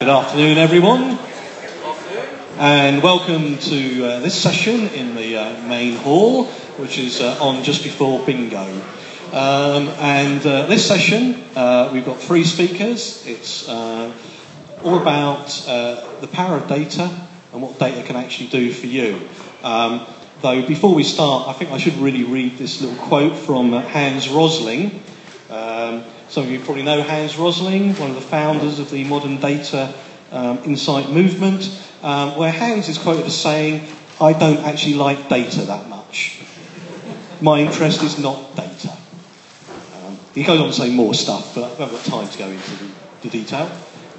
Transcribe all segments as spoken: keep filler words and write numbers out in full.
Good afternoon, everyone, and welcome to uh, this session in the uh, main hall, which is uh, on just before bingo. Um, and uh, this session, uh, we've got three speakers. It's uh, all about uh, the power of data and what data can actually do for you. Um, though before we start, I think I should really read this little quote from uh, Hans Rosling. Um, some of you probably know Hans Rosling, one of the founders of the modern data um, insight movement, um, where Hans is quoted as saying, "I don't actually like data that much. My interest is not data." Um, he goes on to say more stuff, but I haven't got time to go into the, the detail.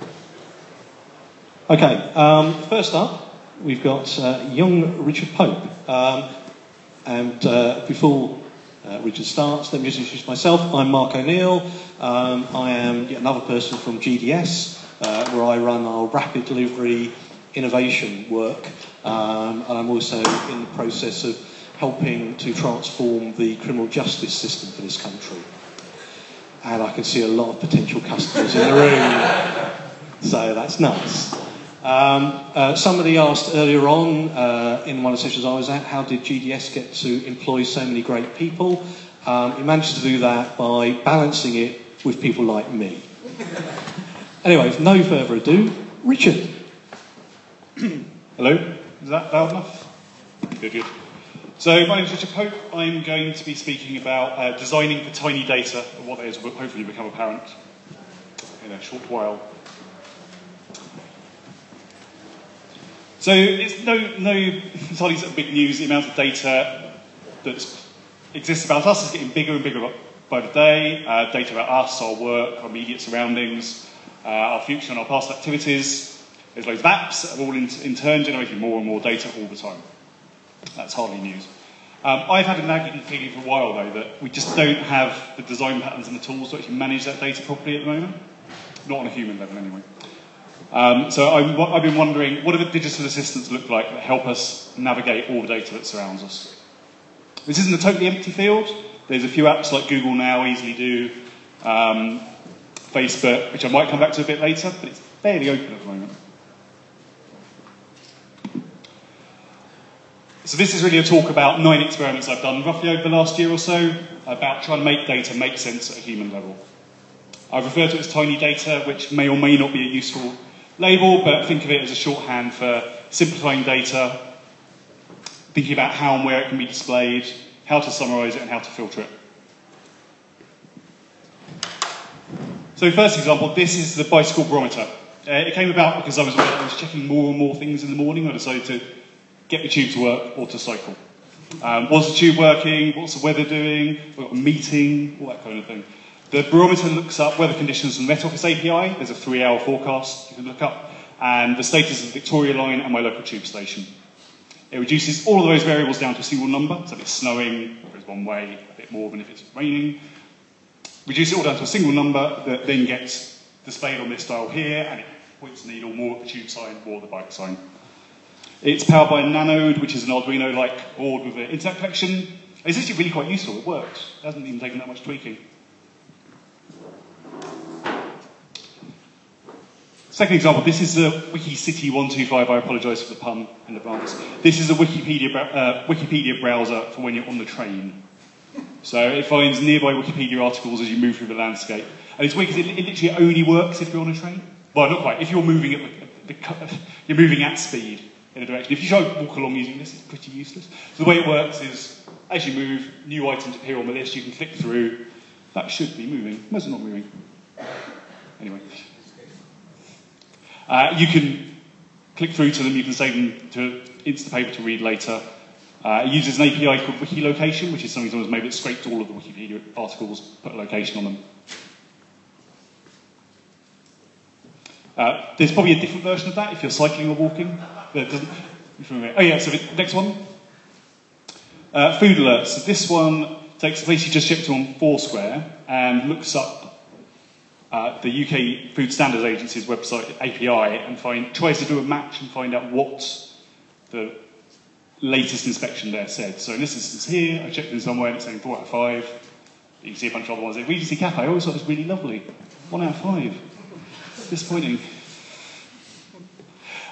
Okay, um, first up, we've got uh, young Richard Pope. Um, and uh, before uh, Richard starts, let me just introduce myself. I'm Mark O'Neill. Um, I am yet another person from G D S, uh, where I run our rapid delivery innovation work. Um, and I'm also in the process of helping to transform the criminal justice system for this country. And I can see a lot of potential customers in the room, so that's nice. Um, uh, somebody asked earlier on uh, in one of the sessions I was at, how did G D S get to employ so many great people? Um, it managed to do that by balancing it with people like me. Anyway, with no further ado, Richard. Hello, is that loud enough? Good, good. So my name is Richard Pope. I'm going to be speaking about uh, designing for tiny data, and what that is will hopefully become apparent in a short while. So it's no, no entirely sort of big news. The amount of data that exists about us is getting bigger and bigger by the day. Uh, data about us, our work, our immediate surroundings, uh, our future and our past activities. There's loads of apps that are all in, in turn generating more and more data all the time. That's hardly news. Um, I've had a nagging feeling for a while, though, that we just don't have the design patterns and the tools to actually manage that data properly at the moment. Not on a human level, anyway. Um, so I'm, I've been wondering, what do the digital assistants look like that help us navigate all the data that surrounds us? This isn't a totally empty field. There's a few apps like Google Now, Easily Do, um, Facebook, which I might come back to a bit later, but it's fairly open at the moment. So this is really a talk about nine experiments I've done roughly over the last year or so about trying to make data make sense at a human level. I refer to it as tiny data, which may or may not be a useful label, but think of it as a shorthand for simplifying data, thinking about how and where it can be displayed, how to summarise it, and how to filter it. So first example, this is the bicycle barometer. Uh, it came about because I was, I was checking more and more things in the morning. I decided to get the tube to work or to cycle. Um, was the tube working? What's the weather doing? We've got a meeting, all that kind of thing. The barometer looks up weather conditions from the Met Office A P I. There's a three-hour forecast you can look up. And the status of the Victoria Line and my local tube station. It reduces all of those variables down to a single number. So if it's snowing, it goes one way, a bit more than if it's raining. Reduce it all down to a single number that then gets displayed on this dial here, and it points the needle more at the tube sign, more at the bike sign. It's powered by a Nanode, which is an Arduino-like board with an internet connection. It's actually really quite useful. It works. It hasn't even taken that much tweaking. Second example, this is the WikiCity one two five. I apologise for the pun in advance. This is a Wikipedia, uh, Wikipedia browser for when you're on the train. So it finds nearby Wikipedia articles as you move through the landscape. And it's weird because it, it literally only works if you're on a train. Well, not quite. If you're moving at the, the, you're moving at speed in a direction. If you try to walk along using this, it's pretty useless. So the way it works is, as you move, new items appear on the list. You can click through. That should be moving. Most are not moving. Anyway. Uh, you can click through to them, you can save them to Instapaper to read later. Uh, it uses an A P I called WikiLocation, which is something someone's made that scraped all of the Wikipedia articles, put a location on them. Uh, there's probably a different version of that if you're cycling or walking. That doesn't, oh yeah, so the next one. Uh, food alerts. So this one takes the place you just shipped to on Foursquare and looks up Uh, the U K Food Standards Agency's website A P I and find, tries to do a match and find out what the latest inspection there said. So in this instance here, I checked in somewhere and it's saying four out of five. You can see a bunch of other ones there. Regency Cafe, I always thought it was really lovely. One out of five. Disappointing.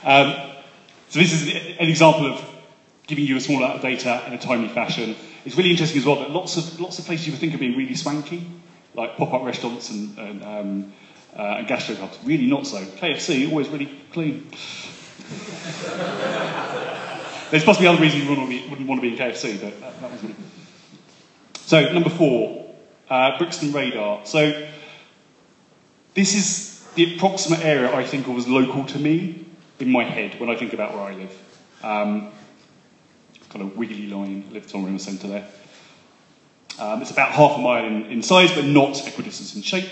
Um, so this is an example of giving you a small amount of data in a timely fashion. It's really interesting as well that lots of lots of places you would think of being really swanky, like pop-up restaurants and, and, um, uh, and gastropubs, really not so. K F C, always really clean. There's possibly other reasons you wouldn't want to be, wouldn't want to be in K F C, but that, that was really... So, number four, uh, Brixton Radar. So, this is the approximate area I think was local to me in my head when I think about where I live. Um, kind of wiggly line, I live somewhere in the centre there. Um, it's about half a mile in, in size, but not equidistant in shape.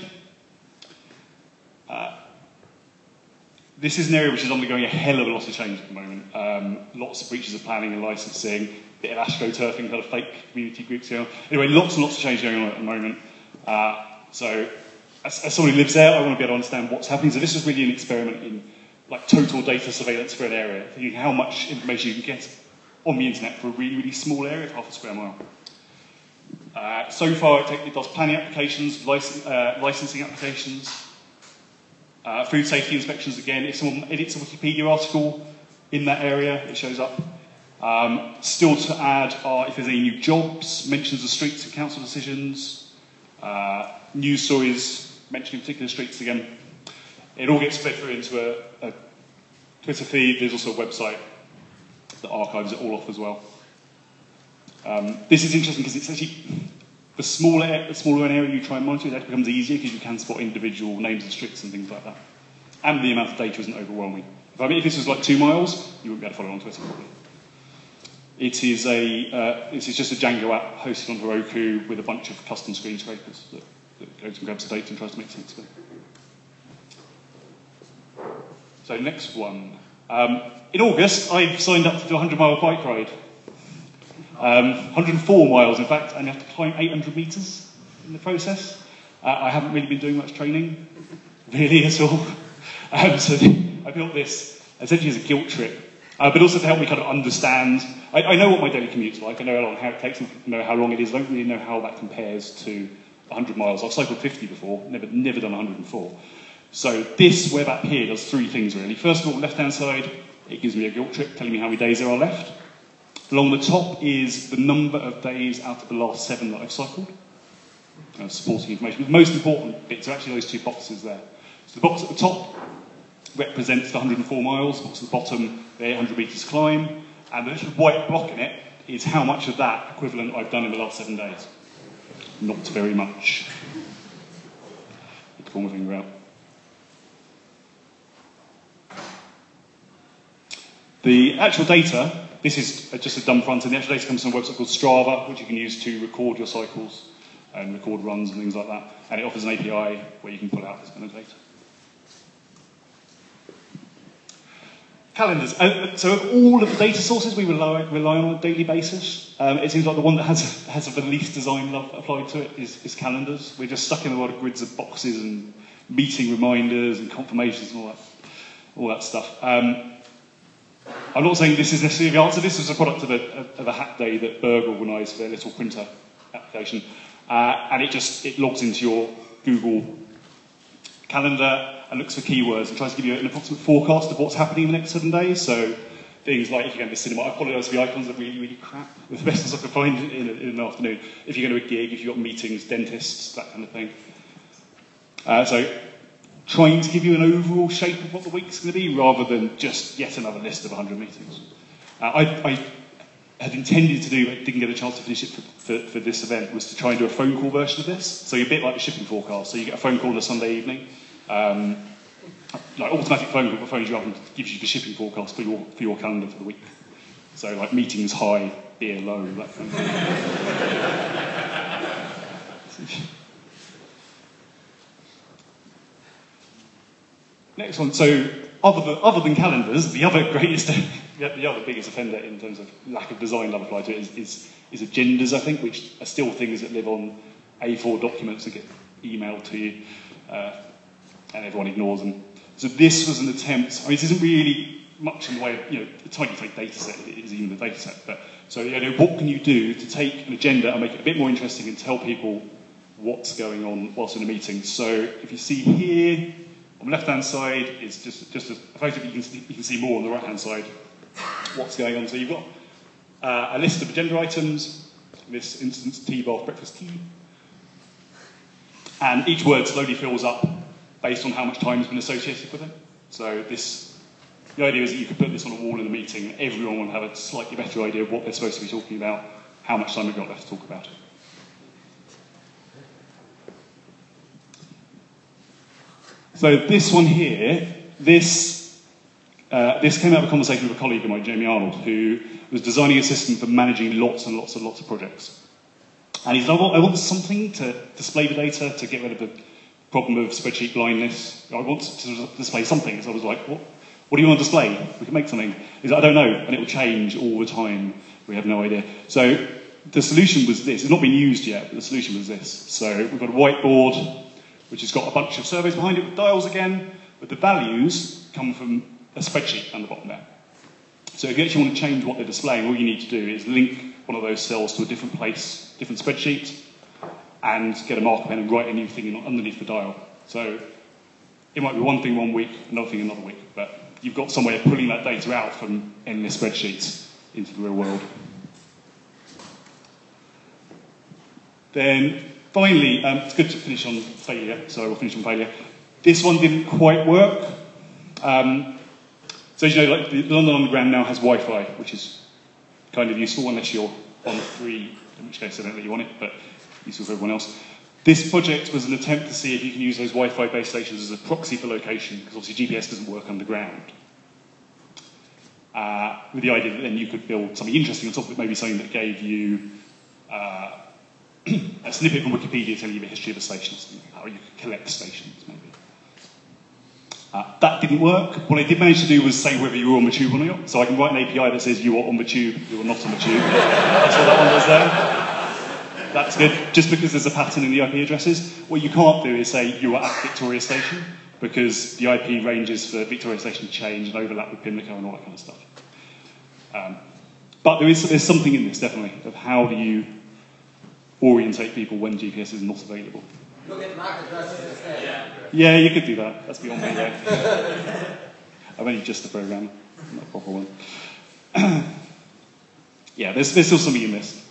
Uh, this is an area which is undergoing a hell of a lot of change at the moment. Um, lots of breaches of planning and licensing, bit of astroturfing, kind of fake community groups going on. Anyway, lots and lots of change going on at the moment. Uh, so, as, as someone who lives there, I want to be able to understand what's happening. So this is really an experiment in like total data surveillance for an area, thinking how much information you can get on the internet for a really, really small area of half a square mile. Uh, so far, it, it does planning applications, license, uh, licensing applications, uh, food safety inspections again. If someone edits a Wikipedia article in that area, it shows up. Um, still to add are if there's any new jobs, mentions of streets and council decisions, uh, news stories mentioning particular streets again. It all gets fed through into a, a Twitter feed. There's also a website that archives it all off as well. Um, this is interesting because it's actually the smaller, the smaller an area you try and monitor, that becomes easier because you can spot individual names of streets and things like that. And the amount of data isn't overwhelming. If, I mean, if this was like two miles, you wouldn't be able to follow it on Twitter probably. It is a, uh, this is just a Django app hosted on Heroku with a bunch of custom screen scrapers that, that goes and grabs the data and tries to make sense of it. So next one. Um, in August, I signed up to do a hundred mile bike ride. Um, one hundred four miles, in fact, and you have to climb eight hundred metres in the process. Uh, I haven't really been doing much training, really, at all. Um, so I built this essentially as a guilt trip, uh, but also to help me kind of understand. I, I know what my daily commute's like. I know how long how it takes, I know how long it is. I don't really know how that compares to one hundred miles. I've cycled fifty before, never, never done one hundred four. So this web app here does three things, really. First of all, left-hand side, it gives me a guilt trip telling me how many days there are left. Along the top is the number of days out of the last seven that I've cycled. Uh, supporting information. The most important bits are actually those two boxes there. So the box at the top represents the one hundred four miles, the box at the bottom, the eight hundred metres climb, and the little white block in it is how much of that equivalent I've done in the last seven days. Not very much. Need to pull my finger out. The actual data, this is just a dumb front, and the actual data comes from a website called Strava, which you can use to record your cycles and record runs and things like that. And it offers an A P I where you can pull out this kind of data. Calendars. Uh, so of all of the data sources we rely, rely on a daily basis, um, it seems like the one that has, has the least design love applied to it is, is calendars. We're just stuck in a lot of grids of boxes and meeting reminders and confirmations and all that, all that stuff. Um, I'm not saying this is necessarily the answer. This is a product of a, of a hack day that Berg organised for their little printer application. Uh, and it just it logs into your Google Calendar and looks for keywords and tries to give you an approximate forecast of what's happening in the next seven days. So things like if you're going to the cinema, I apologise for the icons are really, really crap. They're the best ones I could find in, in an afternoon. If you're going to a gig, if you've got meetings, dentists, that kind of thing. Uh, so trying to give you an overall shape of what the week's going to be rather than just yet another list of one hundred meetings. Uh, I, I had intended to do, but didn't get a chance to finish it for, for, for this event, was to try and do a phone call version of this. So you're a bit like the shipping forecast. So you get a phone call on a Sunday evening, um, like automatic phone call that phones you up and gives you the shipping forecast for your, for your calendar for the week. So like meetings high, beer low, that kind of thing. Next one. So other than, other than calendars, the other greatest, the other biggest offender in terms of lack of design love applied to it is, is, is agendas, I think, which are still things that live on A four documents that get emailed to you, uh, and everyone ignores them. So this was an attempt. I mean, this isn't really much in the way of, you know, a tiny, tiny data set. It is even a data set. But so, you know, what can you do to take an agenda and make it a bit more interesting and tell people what's going on whilst in a meeting? So if you see here, On the left-hand side, it's just, just a photo, but you can, see, you can see more on the right-hand side what's going on. So you've got uh, a list of agenda items, in this instance, tea, bath, breakfast, tea. And each word slowly fills up based on how much time has been associated with it. So this, the idea is that you could put this on a wall in a meeting, and everyone will have a slightly better idea of what they're supposed to be talking about, how much time they've got left to talk about it. So this one here, this, uh, this came out of a conversation with a colleague of mine, Jamie Arnold, who was designing a system for managing lots and lots and lots of projects. And he said, I want, I want something to display the data, to get rid of the problem of spreadsheet blindness. I want to display something. So I was like, what, what do you want to display? We can make something. He's like, I don't know, and it will change all the time. We have no idea. So the solution was this. It's not been used yet, but the solution was this. So we've got a whiteboard, which has got a bunch of surveys behind it with dials again, but the values come from a spreadsheet down the bottom there. So if you actually want to change what they're displaying, all you need to do is link one of those cells to a different place, different spreadsheet, and get a marker pen and write a new thing underneath the dial. So it might be one thing one week, another thing another week, but you've got some way of pulling that data out from endless spreadsheets into the real world. Then finally, um, it's good to finish on failure, so we'll finish on failure. This one didn't quite work. Um, so as you know, like the London Underground now has Wi-Fi, which is kind of useful unless you're on free, in which case I don't let you on it, but useful for everyone else. This project was an attempt to see if you can use those Wi-Fi base stations as a proxy for location, because obviously G P S doesn't work underground. Uh, with the idea that then you could build something interesting on top of it, maybe something that gave you uh, a snippet from Wikipedia telling you the history of a station, how you could collect stations, maybe. Uh, that didn't work. What I did manage to do was say whether you were on the tube or not. So I can write an A P I that says you are on the tube, you are not on the tube. That's what that one does there. That's good. Just because there's a pattern in the I P addresses. What you can't do is say you are at Victoria Station, because the I P ranges for Victoria Station change and overlap with Pimlico and all that kind of stuff. Um, but there is there's something in this, definitely, of how do you orientate people when G P S is not available. Look at M A C addresses instead. Yeah. Yeah, you could do that. That's beyond me, yeah. I'm only just a programmer, not a proper one. Yeah, there's, there's still something in this.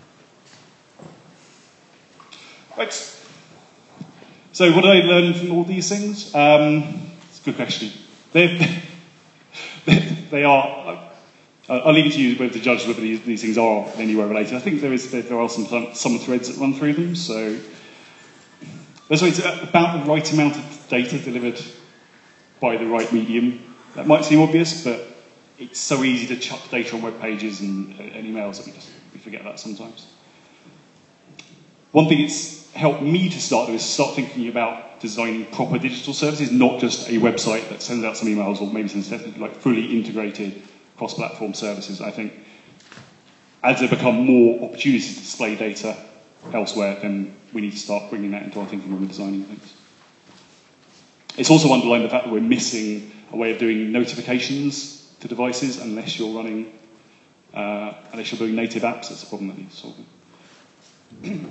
Right. So what did I learn from all these things? Um, it's a good question. They, they are... I'll leave it to you whether to judge whether these, these things are anywhere related. I think there is there are some some threads that run through them. So that's why it's about the right amount of data delivered by the right medium. That might seem obvious, but it's so easy to chuck data on web pages and, and emails that we just we forget that sometimes. One thing it's helped me to start do is start thinking about designing proper digital services, not just a website that sends out some emails or maybe sends like fully integrated cross-platform services. I think as there become more opportunities to display data elsewhere, then we need to start bringing that into our thinking when we're designing things. It's also underlined the fact that we're missing a way of doing notifications to devices unless you're running, uh, unless you're building native apps. That's a problem that needs solving.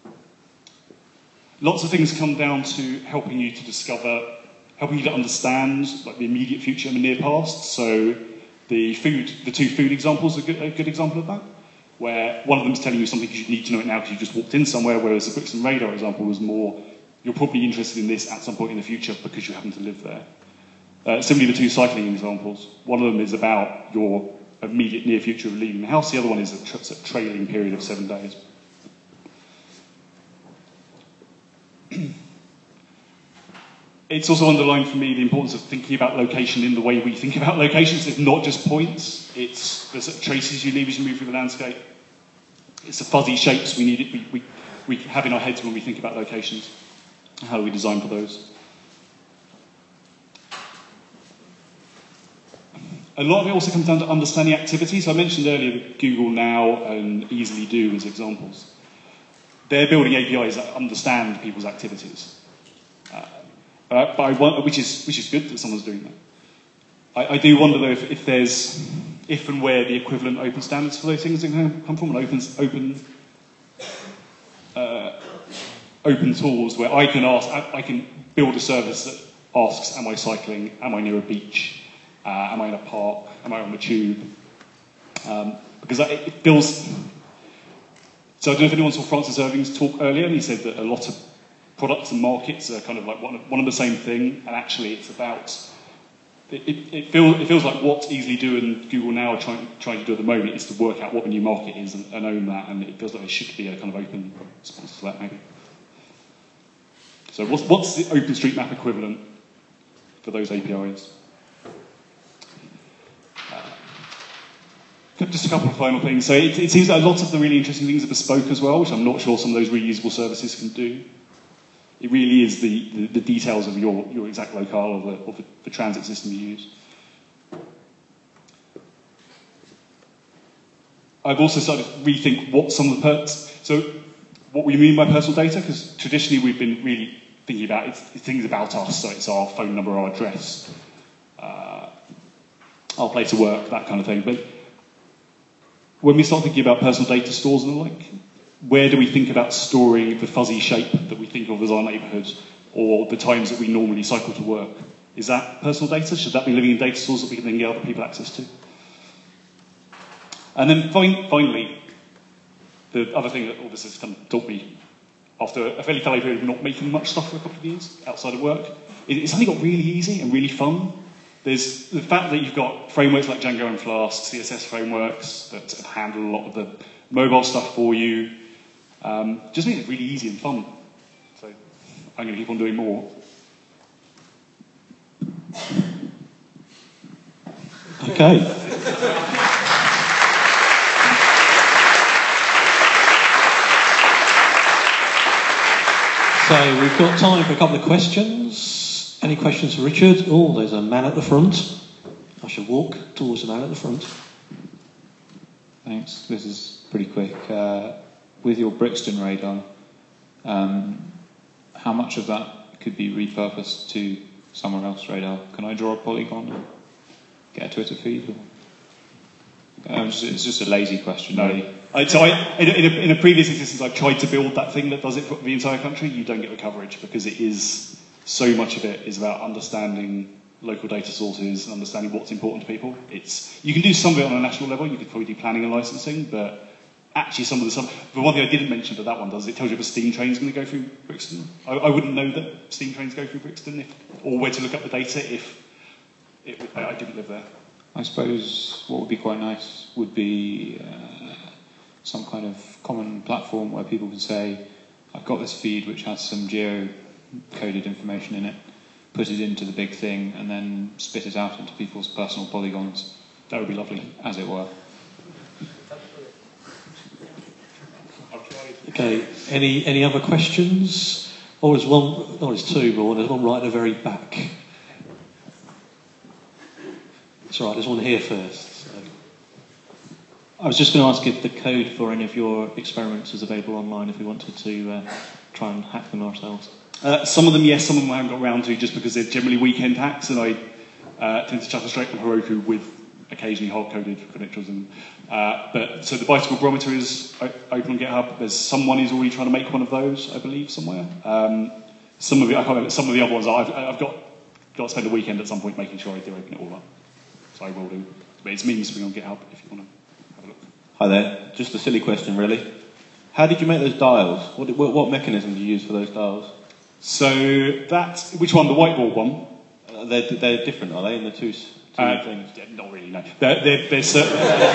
Lots of things come down to helping you to discover, helping you to understand like the immediate future and the near past. So the food, the two food examples are a good, a good example of that, where one of them is telling you something you need to know it now because you just walked in somewhere, whereas the Bricks and Radar example was more, you're probably interested in this at some point in the future because you happen to live there. Uh, similarly, the two cycling examples, one of them is about your immediate near future of leaving the house, the other one is a, tra a trailing period of seven days. It's also underlined for me the importance of thinking about location in the way we think about locations. It's not just points, it's the sort of traces you leave as you move through the landscape. It's the fuzzy shapes we, need it, we, we, we have in our heads when we think about locations. How do we design for those? A lot of it also comes down to understanding activity. So I mentioned earlier Google Now and Easily Do as examples. They're building A P Is that understand people's activities. Uh, Uh, but I want, which is which is good that someone's doing that. I, I do wonder though if, if there's if and where the equivalent open standards for those things are going to come from, an open open uh, open tools where I can ask, I, I can build a service that asks, am I cycling? Am I near a beach? Uh, am I in a park? Am I on the tube? Um, because it, it feels... So I don't know if anyone saw Francis Irving's talk earlier, and he said that a lot of products and markets are kind of like one, one and the same thing, and actually it's about... It, it, it, feel, it feels like what Easily Do and Google Now are trying, trying to do at the moment is to work out what the new market is and, and own that, and it feels like there should be a kind of open response to that, maybe. So what's, what's the OpenStreetMap equivalent for those A P Is? Uh, just a couple of final things. So it, it seems that a lot of the really interesting things are bespoke as well, which I'm not sure some of those reusable services can do. It really is the, the, the details of your, your exact locale or, the, or the, the transit system you use. I've also started to rethink what some of the perks, so what we mean by personal data, because traditionally we've been really thinking about it's, it's things about us, so it's our phone number, our address, uh, our place of work, that kind of thing. But when we start thinking about personal data stores and the like, where do we think about storing the fuzzy shape that we think of as our neighbourhood, or the times that we normally cycle to work? Is that personal data? Should that be living in data stores that we can then give other people access to? And then fin finally, the other thing that all this has kind of taught me, after a fairly thorough period of not making much stuff for a couple of years outside of work, it's suddenly got really easy and really fun. There's the fact that you've got frameworks like Django and Flask, C S S frameworks that handle a lot of the mobile stuff for you. Um, just makes it really easy and fun. So I'm going to keep on doing more. Okay. So we've got time for a couple of questions. Any questions for Richard? Oh, there's a man at the front. I should walk towards the man at the front. Thanks. This is pretty quick. Uh, with your Brixton radar, um, how much of that could be repurposed to somewhere else radar? Can I draw a polygon and get a Twitter feed? Or? Um, just, it's just a lazy question, no. really. I, so I, in, a, in, a, in a previous existence, I've tried to build that thing that does it for the entire country. You don't get the coverage because it is, so much of it is about understanding local data sources and understanding what's important to people. It's, you can do some of it on a national level. You could probably do planning and licensing, but actually some of the stuff, the one thing I didn't mention that that one does, it tells you if a steam train's going to go through Brixton. I, I wouldn't know that steam trains go through Brixton, if, or where to look up the data if it, I didn't live there. I suppose what would be quite nice would be uh, some kind of common platform where people can say, I've got this feed which has some geo-coded information in it, put it into the big thing, and then spit it out into people's personal polygons. That would be lovely. As it were. Okay, any any other questions? Oh, there's one, oh, there's two, but there's one right at the very back. That's all right, there's one here first. So. I was just going to ask if the code for any of your experiments is available online if we wanted to uh, try and hack them ourselves. Uh, some of them, yes, some of them I haven't got around to just because they're generally weekend hacks, and I uh, tend to chuck them straight from Heroku with occasionally hard-coded credentials. And, uh, but so the bicycle barometer is open on GitHub. There's someone who's already trying to make one of those, I believe, somewhere. Um, some of the, I can't remember, some of the other ones, I've, I've got, got to spend a weekend at some point making sure I do open it all up. So I will do. But it's means to be on GitHub if you want to have a look. Hi there. Just a silly question, really. How did you make those dials? What, what, what mechanism do you use for those dials? So that, which one? The whiteboard one? Uh, they're, they're different, are they, in the two, two uh, things? Yeah, not really, no. They're, they're, they're cer-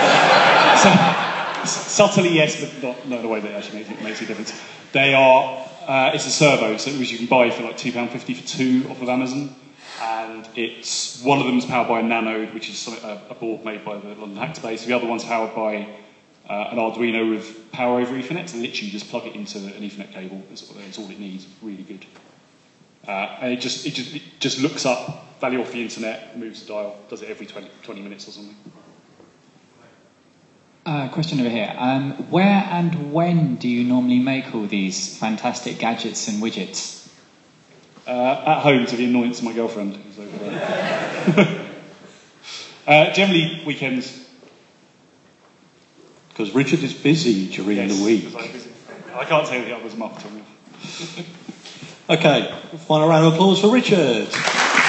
subtly, yes, but not, not in a way that actually makes, makes a difference. They are, uh, it's a servo, so which you can buy for like two pounds fifty for two off of Amazon. And it's, one of them is powered by a Nanode, which is a, a board made by the London Hackspace. The other one's powered by uh, an Arduino with power over Ethernet, so literally you just plug it into an Ethernet cable. That's all, that's all it needs. Really good. Uh, and it just, it just it just looks up value off the internet, moves the dial, does it every twenty, twenty minutes or something. Uh, question over here. Um, where and when do you normally make all these fantastic gadgets and widgets? Uh, at home, to the annoyance of my girlfriend, who's over there. uh, generally weekends. Because Richard is busy during yes, the week. I can't say the others, Mark told me. Okay, final round of applause for Richard.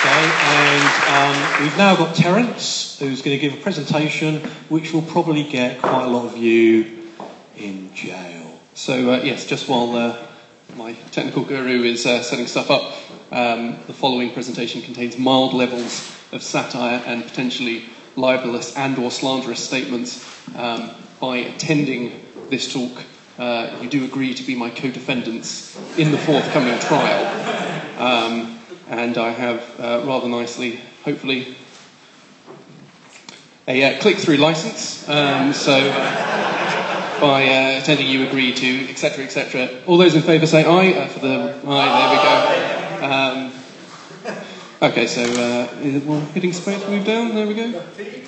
Okay, and um, we've now got Terence, who's going to give a presentation which will probably get quite a lot of you in jail. So, uh, yes, just while uh, my technical guru is uh, setting stuff up, um, the following presentation contains mild levels of satire and potentially libelous and or slanderous statements. Um, by attending this talk, uh, you do agree to be my co-defendants in the forthcoming trial. Um, and I have, uh, rather nicely, hopefully, a uh, click-through license. Um, so, uh, by uh, attending, you agree to, et cetera, et cetera. All those in favour say aye. Uh, for the aye, there we go. Um, okay, so uh, is it one hitting space move down? There we go.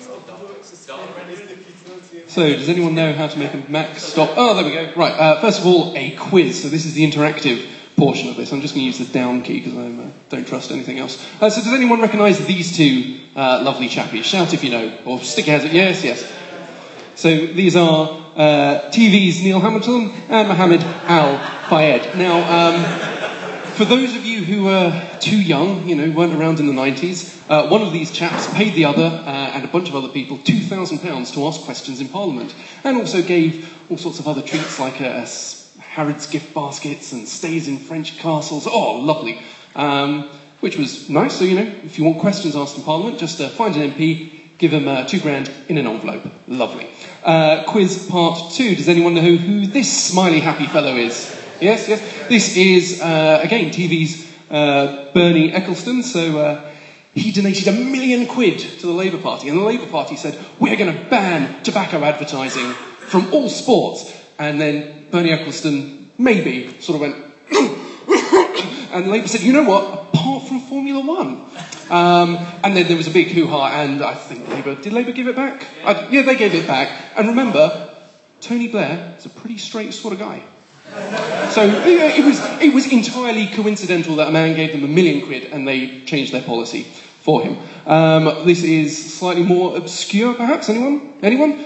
So, does anyone know how to make a Mac stop? Oh, there we go. Right. Uh, first of all, a quiz. So this is the interactive portion of this. I'm just going to use the down key because I uh, don't trust anything else. Uh, so does anyone recognise these two uh, lovely chappies? Shout if you know, or stick your hands up. Yes, yes. So these are uh, T V's Neil Hamilton and Mohammed Al-Fayed. Now, um, for those of you who are too young, you know, weren't around in the nineties, uh, one of these chaps paid the other, uh, and a bunch of other people, two thousand pounds to ask questions in Parliament, and also gave all sorts of other treats like a, a Harrods gift baskets and stays in French castles. Oh, lovely. Um, which was nice. So, you know, if you want questions asked in Parliament, just uh, find an M P, give them uh, two grand in an envelope. Lovely. Uh, quiz part two. Does anyone know who this smiley happy fellow is? Yes, yes. This is, uh, again, T V's uh, Bernie Ecclestone. So uh, he donated a million quid to the Labour Party. And the Labour Party said, we're going to ban tobacco advertising from all sports. And then Bernie Ecclestone maybe sort of went, and Labour said, you know what, apart from Formula One. Um, and then there was a big hoo-ha, and I think Labour, did Labour give it back? I, yeah, they gave it back. And remember, Tony Blair is a pretty straight sort of guy. So it was, it was entirely coincidental that a man gave them a million quid and they changed their policy for him. Um, this is slightly more obscure, perhaps. Anyone? Anyone?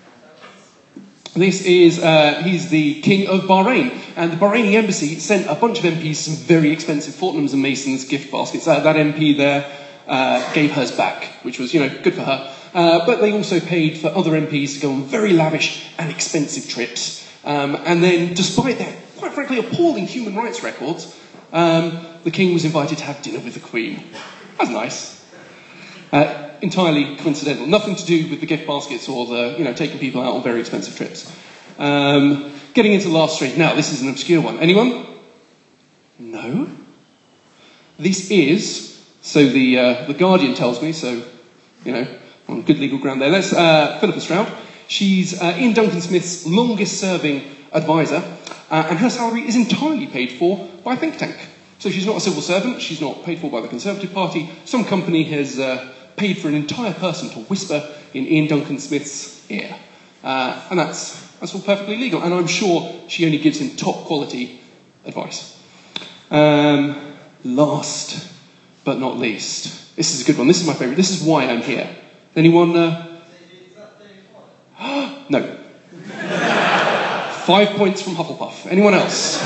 This is, uh, he's the king of Bahrain, and the Bahraini embassy sent a bunch of M Ps some very expensive Fortnums and Masons gift baskets. Uh, that M P there uh, gave hers back, which was, you know, good for her. Uh, but they also paid for other M Ps to go on very lavish and expensive trips. Um, and then, despite their, quite frankly, appalling human rights records, um, the king was invited to have dinner with the Queen. That's nice. Uh, entirely coincidental. Nothing to do with the gift baskets or the, you know, taking people out on very expensive trips. Um, getting into the last three. Now, this is an obscure one. Anyone? No? This is, so the uh, the Guardian tells me, so, you know, on good legal ground there. That's uh, Philippa Stroud. She's uh, Ian Duncan Smith's longest-serving advisor, uh, and her salary is entirely paid for by a think tank. So she's not a civil servant, she's not paid for by the Conservative Party. Some company has uh, paid for an entire person to whisper in Ian Duncan Smith's ear. Uh, and that's, that's all perfectly legal. And I'm sure she only gives him top-quality advice. Um, last but not least, this is a good one. This is my favourite. This is why I'm here. Anyone... Uh... No. Five points from Hufflepuff. Anyone else?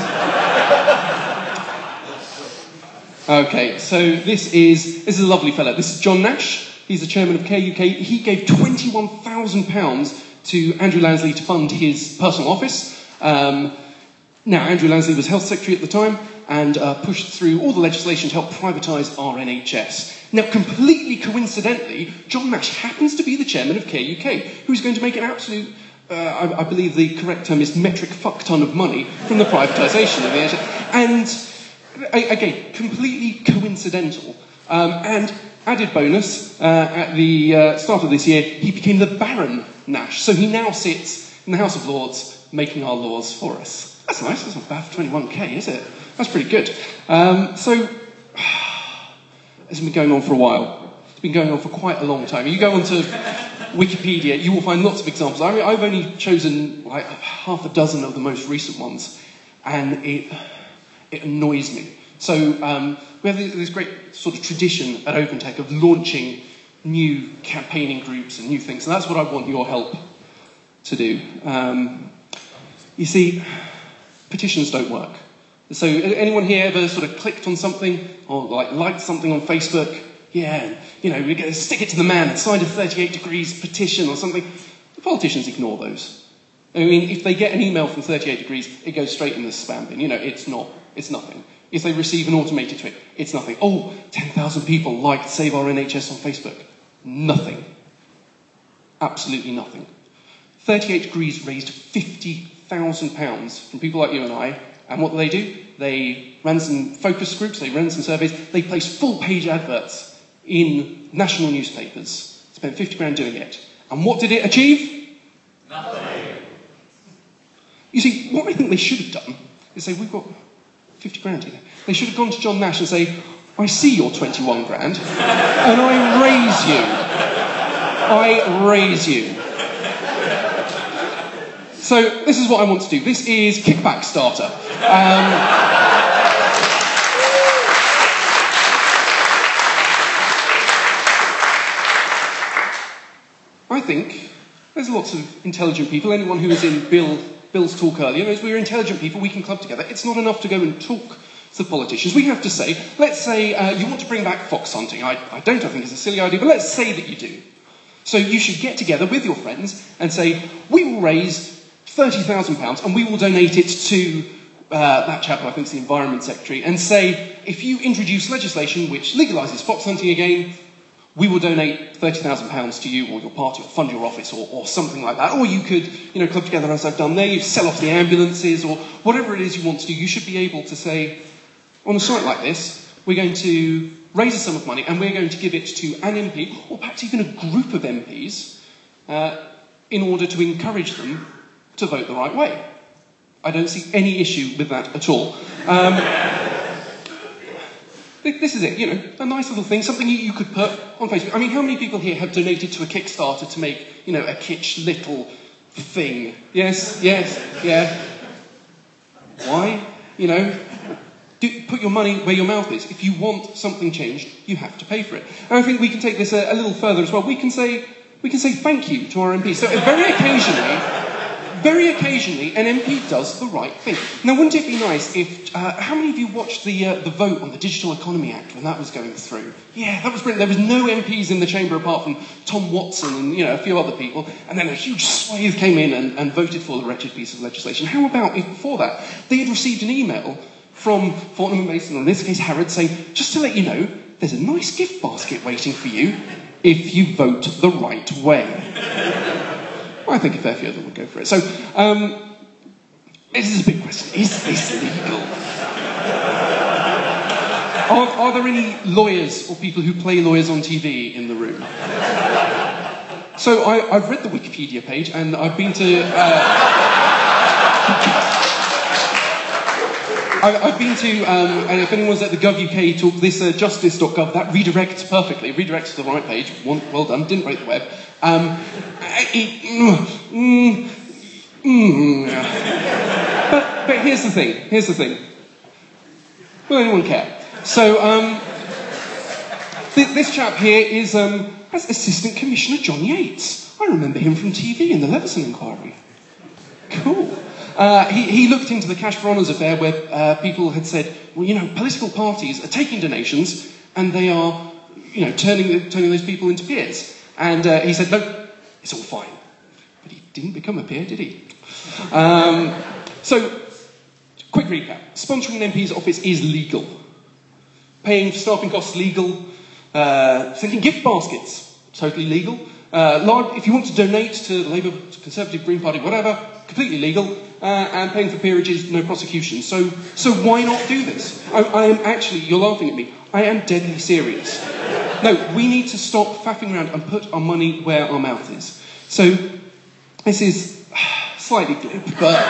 Okay, so this is this is a lovely fella. This is John Nash. He's the chairman of Care U K. He gave twenty-one thousand pounds to Andrew Lansley to fund his personal office. Um, now, Andrew Lansley was health secretary at the time and uh, pushed through all the legislation to help privatise our N H S. Now, completely coincidentally, John Nash happens to be the chairman of Care U K, who's going to make an absolute, uh, I, I believe the correct term is metric fuck ton of money from the privatisation of the N H S. And, again, completely coincidental. Um, and added bonus, uh, at the uh, start of this year, he became the Baron Nash. So he now sits in the House of Lords making our laws for us. That's nice. That's not bad for twenty-one K, is it? That's pretty good. Um, so, it's been going on for a while. It's been going on for quite a long time. You go onto Wikipedia, you will find lots of examples. I mean, I've only chosen like half a dozen of the most recent ones, and it it annoys me. So um, we have this great sort of tradition at OpenTech of launching new campaigning groups and new things, and that's what I want your help to do. Um, you see, petitions don't work. So anyone here ever sort of clicked on something or like liked something on Facebook yeah, and, you know, we're going to stick it to the man and sign a thirty-eight degrees petition or something. The politicians ignore those. I mean, if they get an email from thirty-eight degrees, it goes straight in the spam bin. You know, it's not, it's nothing. If they receive an automated tweet, it's nothing. Oh, ten thousand people liked Save Our N H S on Facebook. Nothing. Absolutely nothing. thirty-eight degrees raised fifty thousand pounds from people like you and I, and what do they do? They ran some focus groups, they ran some surveys, they placed full-page adverts in national newspapers, spent fifty grand doing it. And what did it achieve? Nothing. You see, what I think they should have done is say, we've got fifty grand here. They should have gone to John Nash and say, I see your twenty-one grand, and I raise you. I raise you. So this is what I want to do. This is Kickback Starter. Um, I think there's lots of intelligent people. Anyone who was in Bill, Bill's talk earlier knows we're intelligent people. We can club together. It's not enough to go and talk to the politicians. We have to say, let's say uh, you want to bring back fox hunting. I, I don't. I think it's a silly idea, but let's say that you do. So you should get together with your friends and say, we will raise thirty thousand pounds and we will donate it to uh, that chap who I think is the Environment Secretary, and say, if you introduce legislation which legalises fox hunting again, we will donate thirty thousand pounds to you or your party or fund your office or, or something like that. Or you could, you know, club together as I've done there, you sell off the ambulances or whatever it is you want to do. You should be able to say, on a site like this, we're going to raise a sum of money and we're going to give it to an M P or perhaps even a group of M Ps uh, in order to encourage them to vote the right way. I don't see any issue with that at all. Um, this is it, you know, a nice little thing, something you, you could put on Facebook. I mean, how many people here have donated to a Kickstarter to make, you know, a kitsch little thing? Yes, yes, yeah. Why? You know, do, put your money where your mouth is. If you want something changed, you have to pay for it. And I think we can take this a, a little further as well. We can say, we can say thank you to our M Ps. So very occasionally, very occasionally, an M P does the right thing. Now, wouldn't it be nice if... Uh, how many of you watched the uh, the vote on the Digital Economy Act when that was going through? Yeah, that was brilliant. There was no M Ps in the chamber apart from Tom Watson and, you know, a few other people. And then a huge swathe came in and, and voted for the wretched piece of legislation. How about if before that, they had received an email from Fortnum and Mason, or in this case Harrods, saying, just to let you know, there's a nice gift basket waiting for you if you vote the right way. I think a fair few of them would go for it. So, um, this is a big question. Is this legal? Are, are there any lawyers or people who play lawyers on T V in the room? So, I, I've read the Wikipedia page and I've been to... Uh, I, I've been to, um, and if anyone's at the Gov U K talk, this uh, justice dot gov, that redirects perfectly. It redirects to the right page. Well, well done, didn't break the web. Um, it, mm, mm, mm. But, but here's the thing, here's the thing. Will anyone care? So, um, th- this chap here is um, that's Assistant Commissioner John Yates. I remember him from T V in the Leveson Inquiry. Cool. Uh, he, he looked into the Cash for Honours affair where uh, people had said, well, you know, political parties are taking donations and they are, you know, turning, turning those people into peers. And uh, he said, no, it's all fine. But he didn't become a peer, did he? Um, so, quick recap. Sponsoring an M P's office is legal. Paying for staffing costs, legal. Uh, sending gift baskets, totally legal. Uh, large, if you want to donate to the Labour, Conservative, Green Party, whatever, completely legal. Uh, and paying for peerages, no prosecution. So, so why not do this? I, I am actually, you're laughing at me, I am deadly serious. No, we need to stop faffing around and put our money where our mouth is. So, this is slightly glib, but...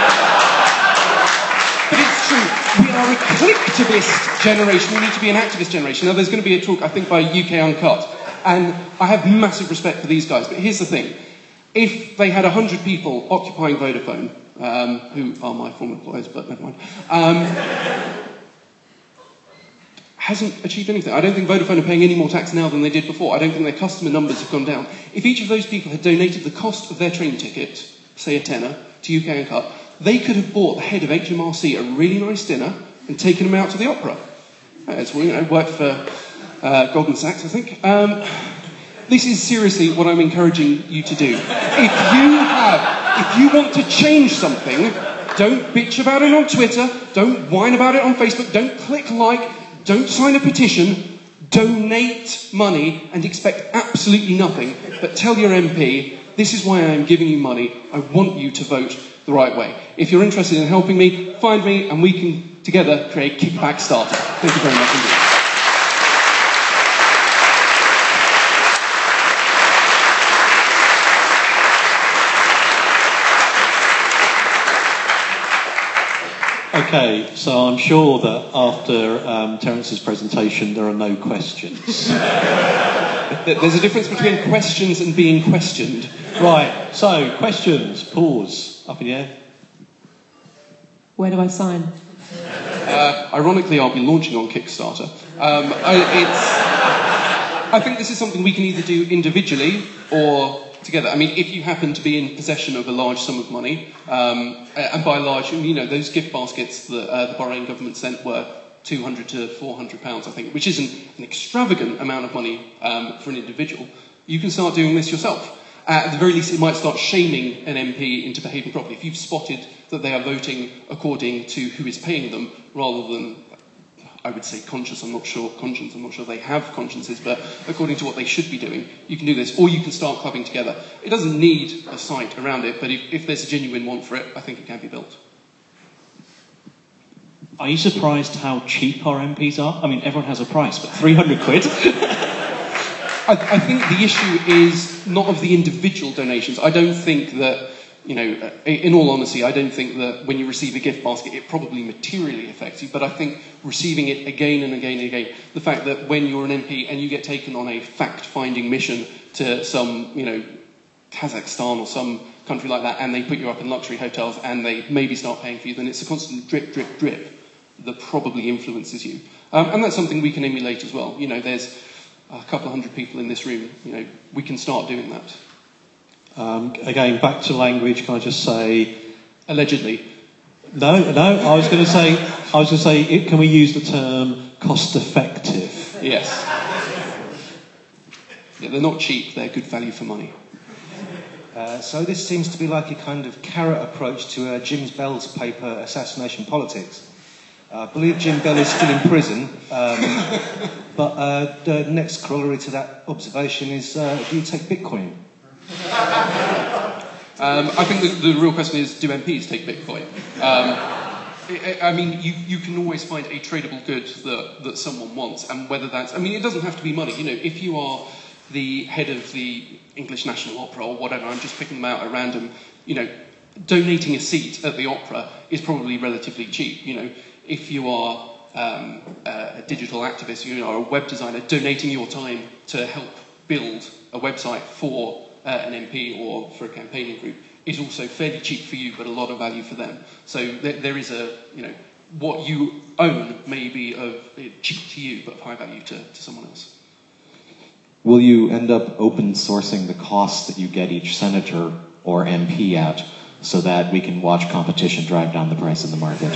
but it's true. We are a collectivist generation. We need to be an activist generation. Now, there's going to be a talk, I think, by U K Uncut. And I have massive respect for these guys. But here's the thing. If they had one hundred people occupying Vodafone, um, who are my former employers, but never mind, um, hasn't achieved anything. I don't think Vodafone are paying any more tax now than they did before. I don't think their customer numbers have gone down. If each of those people had donated the cost of their train ticket, say a tenner, to U K Uncut, they could have bought the head of H M R C a really nice dinner and taken him out to the opera. It's, you know, worked for uh, Goldman Sachs, I think. Um, this is seriously what I'm encouraging you to do. If you have, if you want to change something, don't bitch about it on Twitter, don't whine about it on Facebook, don't click like, don't sign a petition, donate money and expect absolutely nothing, but tell your M P, this is why I am giving you money, I want you to vote the right way. If you're interested in helping me, find me and we can together create Kickback Starter. Thank you very much indeed. Okay, so I'm sure that after um, Terence's presentation there are no questions. There's a difference between questions and being questioned. Right, so questions, pause, up in the air. Where do I sign? Uh, ironically, I'll be launching on Kickstarter. Um, I, it's, I think this is something we can either do individually or together. I mean, if you happen to be in possession of a large sum of money, um, and by large, you know, those gift baskets that uh, the Bahrain government sent were two hundred to four hundred pounds, I think, which isn't an extravagant amount of money um, for an individual, you can start doing this yourself. Uh, at the very least, it might start shaming an M P into behaving properly. If you've spotted that they are voting according to who is paying them, rather than, I would say, conscious, I'm not sure, conscience, I'm not sure they have consciences, but according to what they should be doing, you can do this. Or you can start clubbing together. It doesn't need a site around it, but if, if there's a genuine want for it, I think it can be built. Are you surprised how cheap our M Ps are? I mean, everyone has a price, but three hundred quid? I, I think the issue is not of the individual donations. I don't think that, you know, in all honesty, I don't think that when you receive a gift basket, it probably materially affects you, but I think receiving it again and again and again, the fact that when you're an M P and you get taken on a fact-finding mission to some, you know, Kazakhstan or some country like that, and they put you up in luxury hotels and they maybe start paying for you, then it's a constant drip, drip, drip that probably influences you. Um, and that's something we can emulate as well. You know, there's a couple of hundred people in this room, you know, we can start doing that. Um, again, back to language, can I just say... Allegedly. No, no, I was going to say, I was going to say, it, can we use the term cost-effective? Yes. Yeah, they're not cheap, they're good value for money. Uh, so this seems to be like a kind of carrot approach to uh, Jim Bell's paper, Assassination Politics. Uh, I believe Jim Bell is still in prison, um, but uh, the next corollary to that observation is, uh, do you take Bitcoin? Um, I think the, the real question is, do M Ps take Bitcoin? Um, I, I mean, you, you can always find a tradable good that, that someone wants, and whether that's... I mean, it doesn't have to be money. You know, if you are the head of the English National Opera or whatever, I'm just picking them out at random, you know, donating a seat at the opera is probably relatively cheap. You know, if you are um, a digital activist, you know, or a web designer, donating your time to help build a website for uh, an M P or for a campaigning group is also fairly cheap for you, but a lot of value for them. So there, there is a, you know, what you own may be of cheap to you, but of high value to, to someone else. Will you end up open sourcing the costs that you get each senator or M P at, so that we can watch competition drive down the price in the market?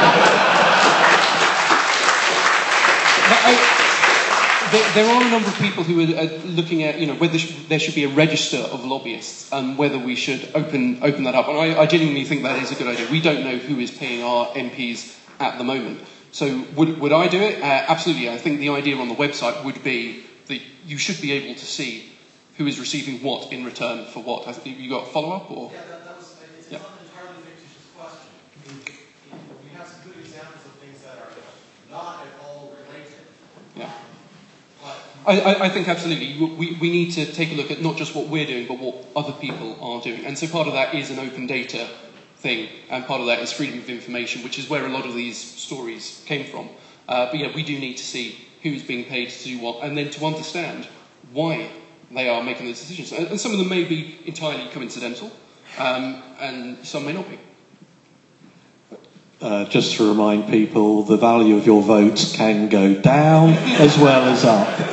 There, there are a number of people who are uh, looking at, you know, whether sh there should be a register of lobbyists and whether we should open open that up. And I, I genuinely think that is a good idea. We don't know who is paying our M Ps at the moment. So would, would I do it? Uh, absolutely. I think the idea on the website would be that you should be able to see who is receiving what in return for what. Have you got a follow-up? Or? Yeah, that, that was, it's yeah. not an entirely fictitious question. I mean, we have some good examples of things that are not at all related. Yeah. I, I, I think absolutely. We, we need to take a look at not just what we're doing, but what other people are doing. And so part of that is an open data thing, and part of that is freedom of information, which is where a lot of these stories came from. Uh, but yeah, we do need to see who's being paid to do what, and then to understand why they are making those decisions. And, and some of them may be entirely coincidental, um, and some may not be. Uh, just to remind people, the value of your votes can go down as well as up.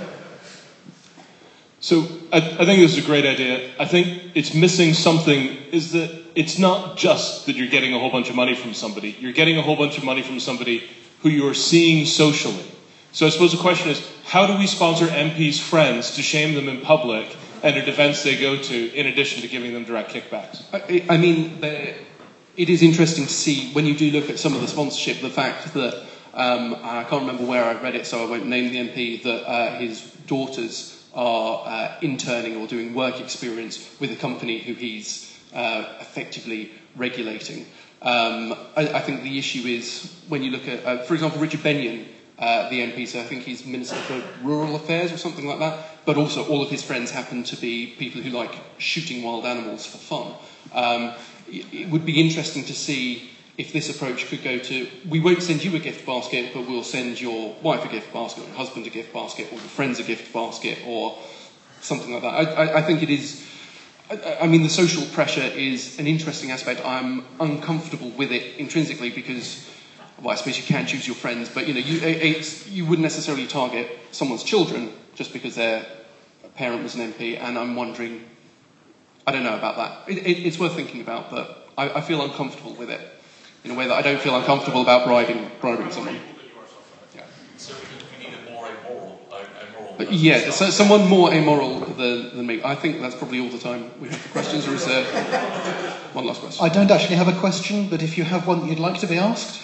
So I, I think this is a great idea. I think it's missing something, is that it's not just that you're getting a whole bunch of money from somebody. You're getting a whole bunch of money from somebody who you're seeing socially. So I suppose the question is, how do we sponsor M Ps' friends to shame them in public and at events they go to, in addition to giving them direct kickbacks? I, I mean, the, it is interesting to see, when you do look at some of the sponsorship, the fact that, um, I can't remember where I read it, so I won't name the M P, that uh, his daughters are uh, interning or doing work experience with a company who he's uh, effectively regulating. Um, I, I think the issue is, when you look at, uh, for example, Richard Benyon, Uh, the M P, so I think he's Minister for Rural Affairs or something like that, but also all of his friends happen to be people who like shooting wild animals for fun. Um, it, it would be interesting to see if this approach could go to, we won't send you a gift basket, but we'll send your wife a gift basket, or your husband a gift basket, or your friends a gift basket, or something like that. I, I, I think it is, I, I mean, the social pressure is an interesting aspect. I'm uncomfortable with it intrinsically because, well, I suppose you can choose your friends, but you know, you, it's, you wouldn't necessarily target someone's children just because their parent was an M P, and I'm wondering, I don't know about that. It, it, it's worth thinking about, but I, I feel uncomfortable with it in a way that I don't feel uncomfortable about bribing, bribing someone. Yeah. So we need a more immoral, immoral But yeah, so someone more amoral than, than me. I think that's probably all the time we have for questions, or is there one last question? I don't actually have a question, but if you have one that you'd like to be asked.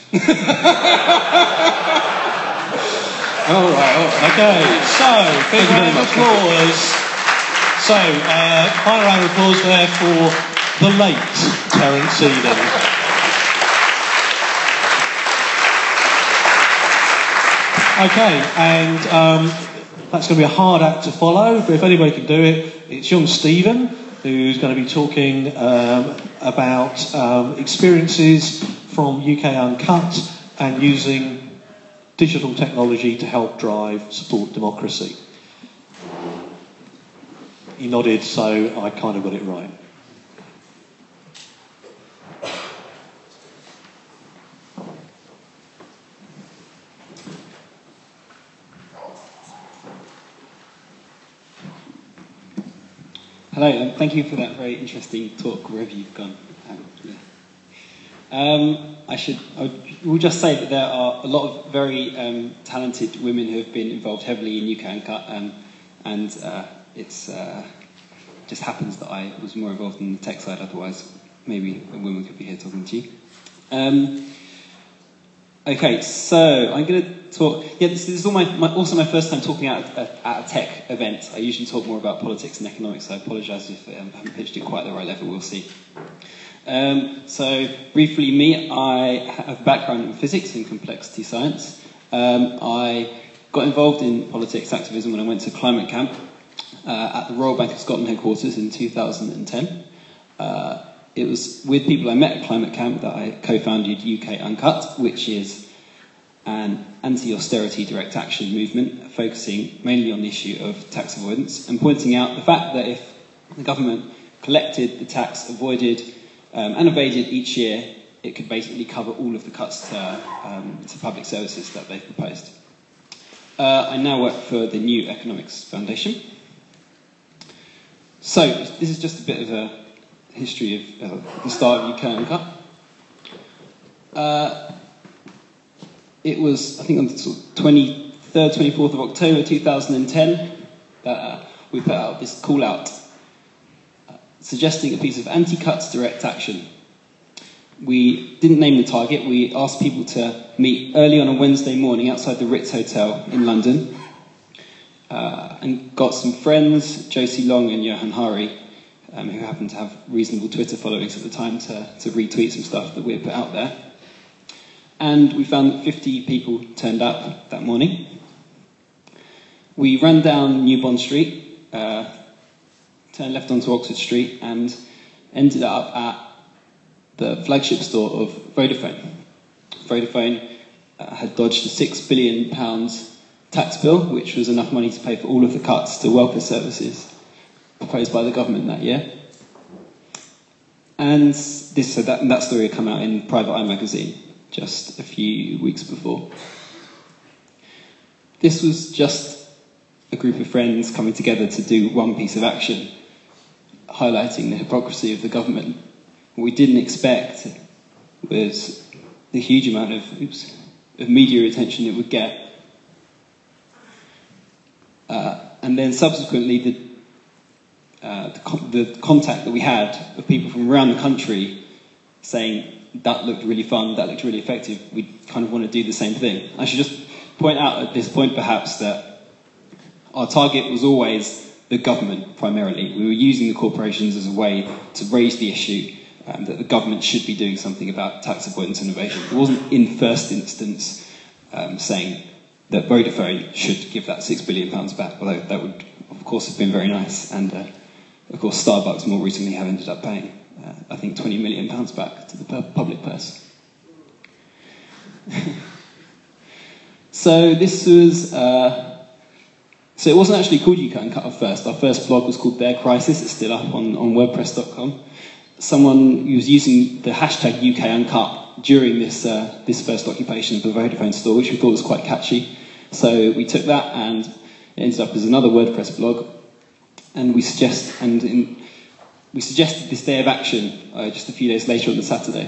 all right, all right. Okay, so, big round of applause. So, uh, final round of applause there for the late Terence Eden. Okay, and um, that's going to be a hard act to follow, but if anybody can do it, it's young Stephen, who's going to be talking um, about um, experiences from U K Uncut and using digital technology to help drive support democracy. He nodded, so I kind of got it right. Hello, and thank you for that very interesting talk, wherever you've gone. Um, yeah. um, I should I will just say that there are a lot of very um, talented women who have been involved heavily in U K Uncut, um, and uh, it's uh, just happens that I was more involved in the tech side. Otherwise, maybe a woman could be here talking to you. Um, okay, so I'm going to talk. Yeah, this, this is all my, my, also my first time talking at a, at a tech event. I usually talk more about politics and economics, so I apologise if um, I haven't pitched it quite at the right level. We'll see. Um, so, briefly, me, I have a background in physics and complexity science. Um, I got involved in politics activism when I went to Climate Camp uh, at the Royal Bank of Scotland headquarters in two thousand ten. Uh, it was with people I met at Climate Camp that I co-founded U K Uncut, which is an anti-austerity direct action movement focusing mainly on the issue of tax avoidance and pointing out the fact that if the government collected the tax avoided um, and evaded each year, it could basically cover all of the cuts to, um, to public services that they've proposed. Uh, I now work for the New Economics Foundation. So, this is just a bit of a history of uh, the start of U K Uncut. Uh, It was, I think, on the twenty-third, twenty-fourth of October two thousand ten that uh, we put out this call-out uh, suggesting a piece of anti-cuts direct action. We didn't name the target. We asked people to meet early on a Wednesday morning outside the Ritz Hotel in London uh, and got some friends, Josie Long and Johan Hari, um, who happened to have reasonable Twitter followings at the time, to, to retweet some stuff that we had put out there. And we found that fifty people turned up that morning. We ran down New Bond Street, uh, turned left onto Oxford Street, and ended up at the flagship store of Vodafone. Vodafone uh, had dodged a six billion pounds tax bill, which was enough money to pay for all of the cuts to welfare services proposed by the government that year. And this, so that, that story had come out in Private Eye magazine just a few weeks before. This was just a group of friends coming together to do one piece of action, highlighting the hypocrisy of the government. What we didn't expect was the huge amount of, oops, of media attention it would get, Uh, and then subsequently, the, uh, the, con- the contact that we had of people from around the country saying that looked really fun, that looked really effective, we kind of want to do the same thing. I should just point out at this point perhaps that our target was always the government primarily. We were using the corporations as a way to raise the issue um, that the government should be doing something about tax avoidance and evasion. It wasn't in first instance um, saying that Vodafone should give that six billion pounds back, although that would of course have been very nice. And uh, of course Starbucks more recently have ended up paying uh, I think twenty million pounds back to the public purse. So this was, uh, so it wasn't actually called U K Uncut at first. Our first blog was called Their Crisis. It's still up on, on WordPress dot com. Someone who was using the hashtag U K Uncut during this uh, this first occupation of the Vodafone store, which we thought was quite catchy. So we took that and it ended up as another WordPress blog. And we suggest, and in, we suggested this day of action uh, just a few days later on the Saturday.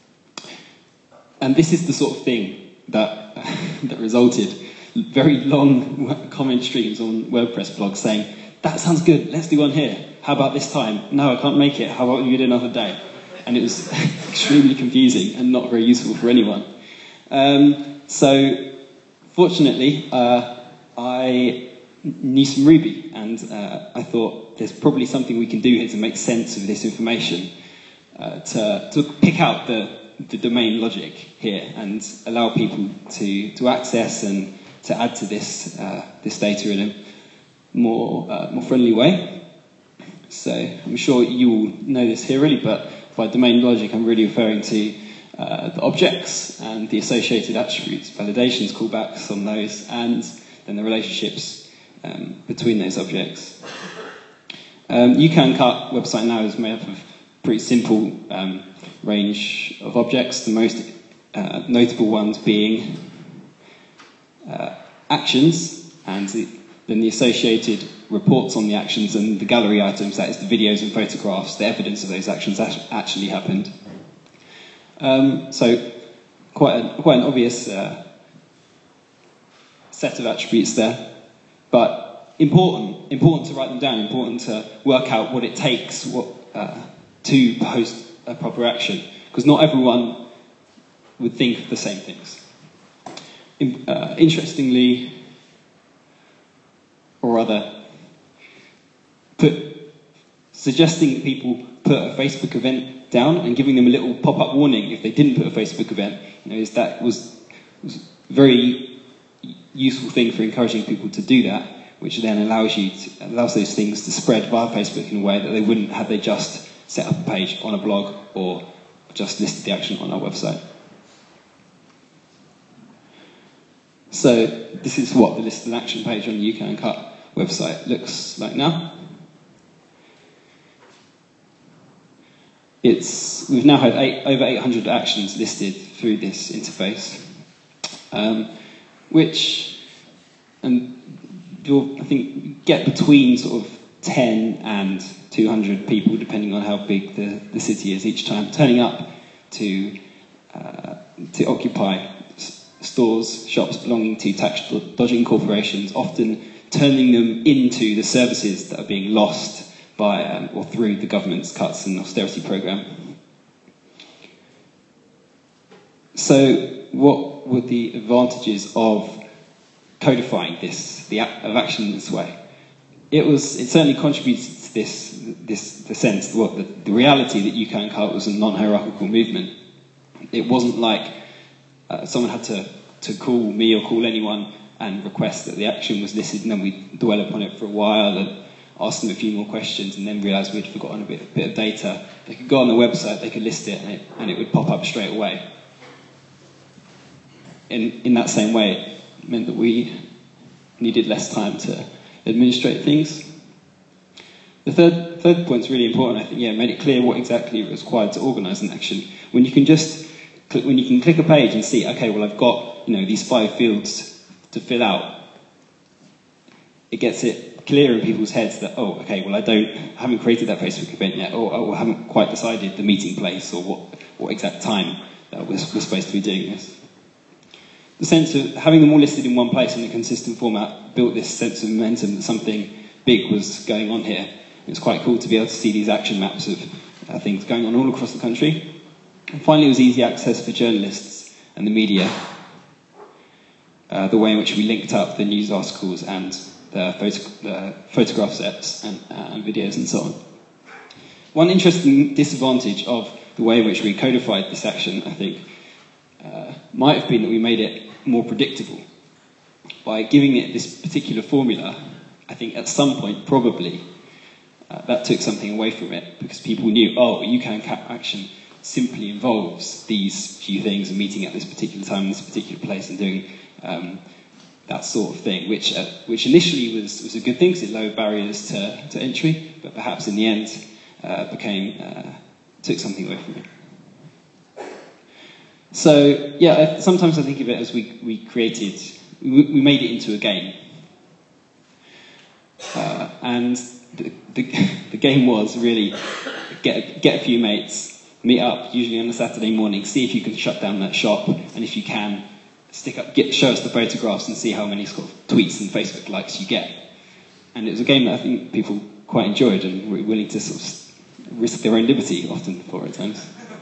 And this is the sort of thing that that resulted very long comment streams on WordPress blogs saying, that sounds good, let's do one here. How about this time? No, I can't make it. How about we do it another day? And it was extremely confusing and not very useful for anyone. Um, so, fortunately, uh, I knew some Ruby, and uh, I thought there's probably something we can do here to make sense of this information, uh, to, to pick out the the domain logic here and allow people to, to access and to add to this uh, this data in a more uh, more friendly way. So I'm sure you all know this here really, but by domain logic I'm really referring to uh, the objects and the associated attributes, validations, callbacks on those, and then the relationships um, between those objects. Um, U K Uncut website now is made up of pretty simple um, range of objects, the most uh, notable ones being uh, actions, and the, then the associated reports on the actions and the gallery items, that is the videos and photographs, the evidence of those actions actually happened. Um, so quite, a, quite an obvious uh, set of attributes there, but important, important to write them down, important to work out what it takes what, uh, to post a proper action, because not everyone would think of the same things. In, uh, interestingly, or rather, put, suggesting that people put a Facebook event down and giving them a little pop-up warning if they didn't put a Facebook event, you know, is that was, was a very useful thing for encouraging people to do that, which then allows you to, allows those things to spread via Facebook in a way that they wouldn't had they just set up a page on a blog or just listed the action on our website. So this is what the listed action page on the U K Uncut website looks like now. It's, we've now had eight, over eight hundred actions listed through this interface, um, which, and you'll, I think, get between sort of ten and two hundred people, depending on how big the, the city is each time, turning up to uh, to occupy s- stores, shops belonging to tax dodging corporations, often turning them into the services that are being lost by um, or through the government's cuts and austerity programme. So, what were the advantages of codifying this, the act of action in this way? It was. It certainly contributed to this, this the sense, what the, the reality that U K Uncut was a non-hierarchical movement. It wasn't like uh, someone had to, to call me or call anyone and request that the action was listed, and then we'd dwell upon it for a while and ask them a few more questions, and then realise we'd forgotten a bit, a bit of data. They could go on the website, they could list it, and it, and it would pop up straight away. In in that same way, it meant that we needed less time to administrate things. The third third point's really important. I think, yeah, made it clear what exactly was required to organise an action. When you can just click, when you can click a page and see, okay, well, I've got, you know, these five fields to fill out, it gets it clear in people's heads that, oh, okay, well, I don't, I haven't created that Facebook event yet, or, or I haven't quite decided the meeting place or what what exact time that we're, we're supposed to be doing this. the sense of having them all listed in one place in a consistent format built this sense of momentum that something big was going on here. It was quite cool to be able to see these action maps of uh, things going on all across the country. And finally, it was easy access for journalists and the media, uh, the way in which we linked up the news articles and the photo- uh, photograph sets and, uh, and videos and so on. One interesting disadvantage of the way in which we codified this action, I think, uh, might have been that we made it more predictable. By giving it this particular formula, I think at some point, probably, uh, that took something away from it, because people knew, oh, U K action simply involves these few things and meeting at this particular time in this particular place and doing um, that sort of thing, which uh, which initially was, was a good thing because it lowered barriers to, to entry, but perhaps in the end uh, became uh, took something away from it. So yeah, I, sometimes I think of it as we we created, we, we made it into a game, uh, and the, the the game was really get get a few mates, meet up, usually on a Saturday morning, see if you can shut down that shop, and if you can, stick up, get, show us the photographs and see how many sort of tweets and Facebook likes you get. And it was a game that I think people quite enjoyed and were willing to sort of risk their own liberty often for at times.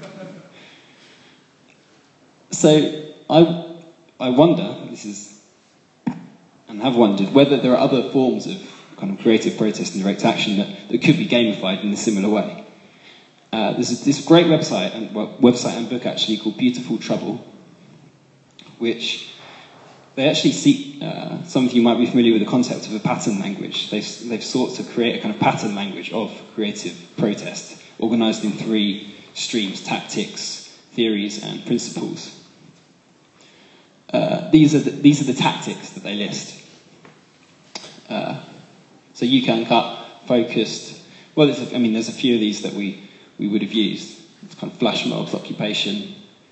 So I, I wonder, this is, and have wondered, whether there are other forms of kind of creative protest and direct action that, that could be gamified in a similar way. Uh, there's this great website and well, website and book actually called Beautiful Trouble, which they actually seek, uh, some of you might be familiar with the concept of a pattern language. They've, they've sought to create a kind of pattern language of creative protest, organised in three streams: tactics, theories, and principles. Uh, these are the, these are the tactics that they list. Uh, so U K Uncut, focused. Well, there's a, I mean, there's a few of these that we we would have used. It's kind of flash mobs, occupation.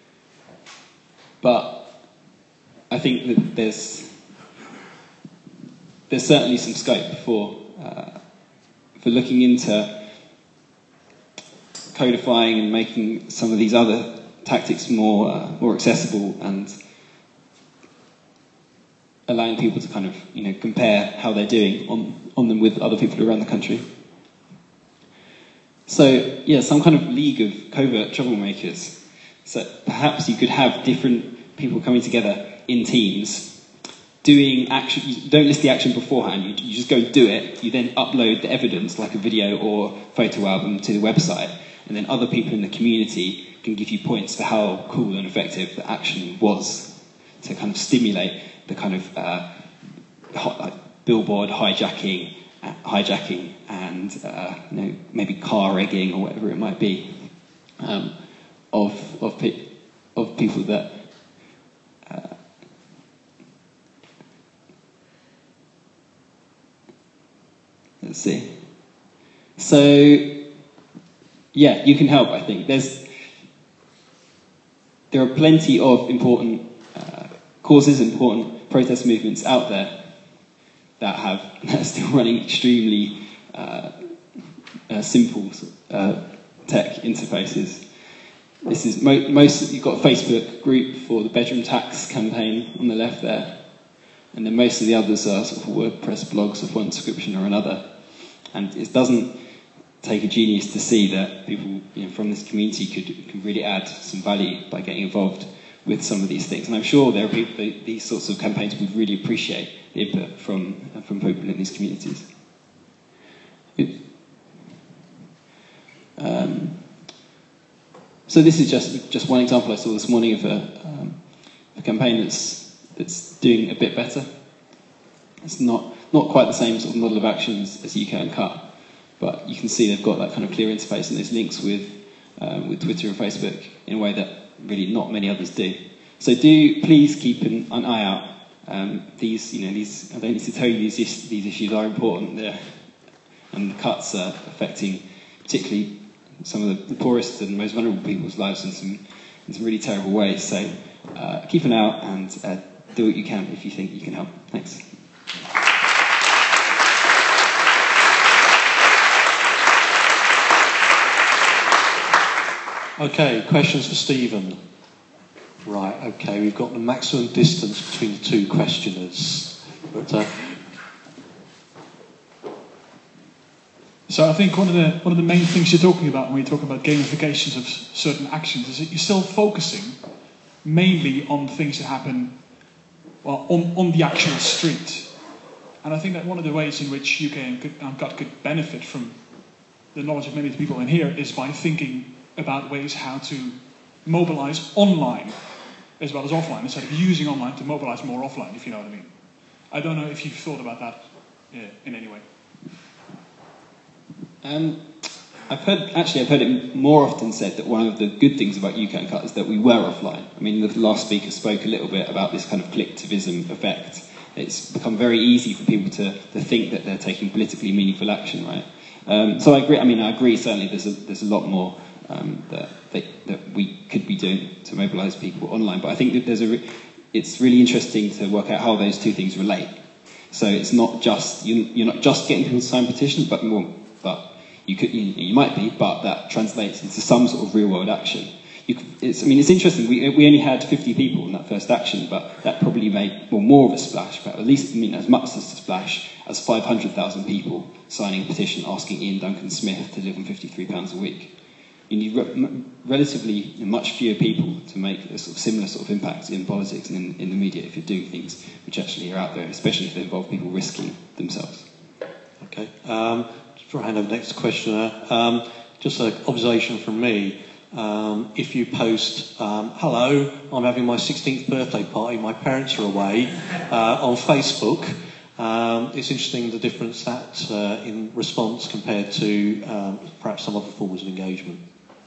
But I think that there's there's certainly some scope for uh, for looking into codifying and making some of these other tactics more uh, more accessible and allowing people to kind of you know compare how they're doing on on them with other people around the country. So yeah, some kind of league of covert troublemakers. So perhaps you could have different people coming together in teams, doing action. You don't list the action beforehand. You, you just go and do it. You then upload the evidence, like a video or photo album, to the website, and then other people in the community can give you points for how cool and effective the action was, to kind of stimulate the kind of uh, hot, like billboard hijacking. hijacking and uh, you know, maybe car egging or whatever it might be um, of of, pe- of people that uh, let's see. So yeah, you can help. I think there's there are plenty of important uh, causes, important protest movements out there that have that are still running extremely uh, uh, simple uh, tech interfaces. This is mo- most. You've got a Facebook group for the bedroom tax campaign on the left there, and then most of the others are sort of WordPress blogs of one description or another. And it doesn't take a genius to see that people you know, from this community could could really add some value by getting involved with some of these things. And I'm sure there are people, these sorts of campaigns would really appreciate the input from, from people in these communities. Um, so this is just just one example I saw this morning of a, um, a campaign that's that's doing a bit better. It's not not quite the same sort of model of action as, as U K Uncut, but you can see they've got that kind of clear interface and there's links with um, with Twitter and Facebook in a way that really not many others do. So do please keep an, an eye out. Um, these, you know, these. I don't need to tell you these is, these issues are important. They're, and the cuts are affecting particularly some of the, the poorest and most vulnerable people's lives in some in some really terrible ways. So uh, keep an eye out and uh, do what you can if you think you can help. Thanks. Okay, questions for Stephen? Right, okay, we've got the maximum distance between the two questioners. But, uh, So I think one of the one of the main things you're talking about when we talk about gamifications of certain actions is that you're still focusing mainly on things that happen, well, on, on the actual street. And I think that one of the ways in which U K and Uncut could benefit from the knowledge of many of the people in here is by thinking about ways how to mobilize online as well as offline, instead of using online to mobilize more offline, if you know what I mean. I don't know if you've thought about that yeah, in any way. Um, I've heard, actually, I've heard it more often said that one of the good things about U K Uncut is that we were offline. I mean, the last speaker spoke a little bit about this kind of collectivism effect. It's become very easy for people to, to think that they're taking politically meaningful action, right? Um, so I agree. I mean, I agree. Certainly, there's a there's a lot more um, that, that that we could be doing to mobilise people online. But I think that there's a. Re- it's really interesting to work out how those two things relate. So it's not just you, you're not just getting people to sign petitions, but more, but you could you, you might be, but that translates into some sort of real world action. You could, it's, I mean, it's interesting. We we only had fifty people in that first action, but that probably made well more of a splash, but at least I mean as much as a splash as five hundred thousand people signing a petition asking Ian Duncan Smith to live on fifty-three pounds a week. You need re- relatively much fewer people to make a sort of similar sort of impact in politics and in, in the media if you're doing things which actually are out there, especially if they involve people risking themselves. Okay. Um, before I hand over the next questioner, um, just an observation from me. Um, if you post, um, hello, I'm having my sixteenth birthday party, my parents are away, uh, on Facebook, um, it's interesting the difference that uh, in response compared to um, perhaps some other forms of engagement.